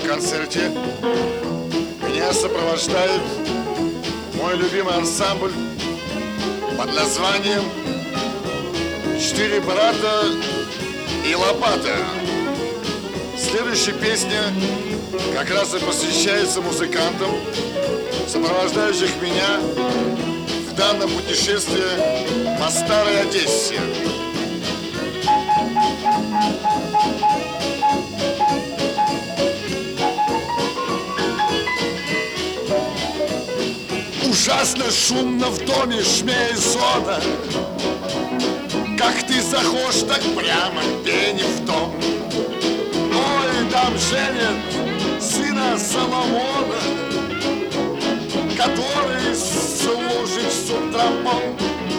концерте меня сопровождает мой любимый ансамбль под названием «Четыре брата и лопата». Следующая песня как раз и посвящается музыкантам, сопровождающих меня в данном путешествии по Старой Одессе. Ужасно шумно в доме Шмейзона. Как ты заходишь, так прямо пени в дом. Ой, там женят сына Соломона, который служит с утрамбом.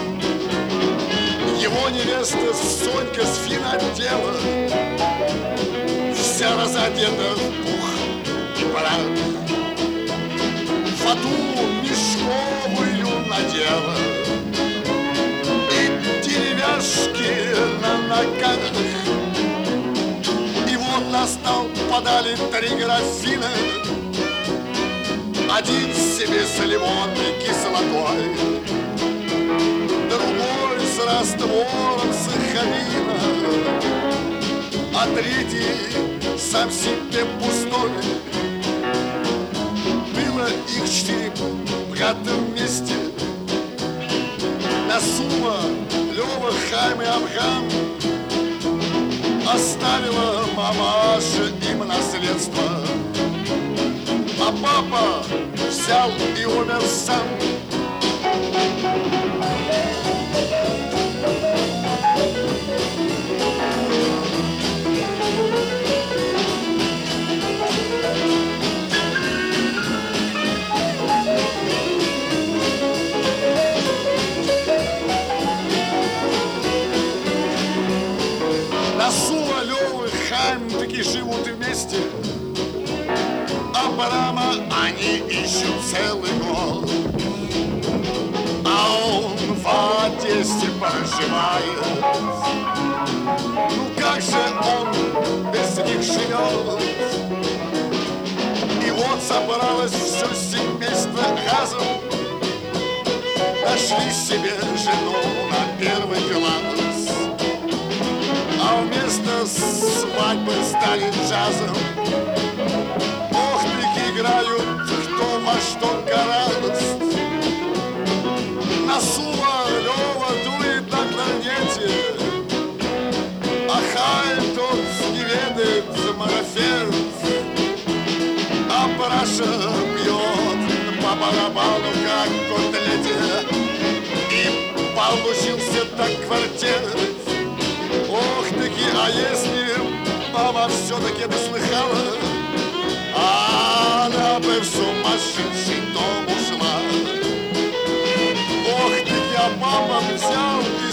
Его невеста Сонька с финотела, вся разодета в пух и прах. Фату мешковую надела и деревяшки на ногах. И вот на стол подали 3 графина, один себе с лимонной кислотой, другой с раствором сахарина, а третий сам себе пустой. Было их 4 брата вместе: Насума, Лёва, Хайм и Абрам. Оставила мамаша им наследство, а папа взял и умер сам. Насума, Лёва, Хайм таки живут вместе, Абрама они ищут целый год. А он в Одессе проживает. Ну как же он без них живет? И вот собралось все семейство разом, нашли себе жену на первый глаз. А вместо свадьбы стали джазом. Ох, таки играют кто во что гораст. Насума, Лёва дует на кларнете, а Хайм тот не ведает марафет. А Параша бьет по барабану, как котлете, и получился так квартет. Ох, таки, а если мама все-таки дослыхала, она бы в сумасшедший дом ушла. Ох, таки, а папа взял и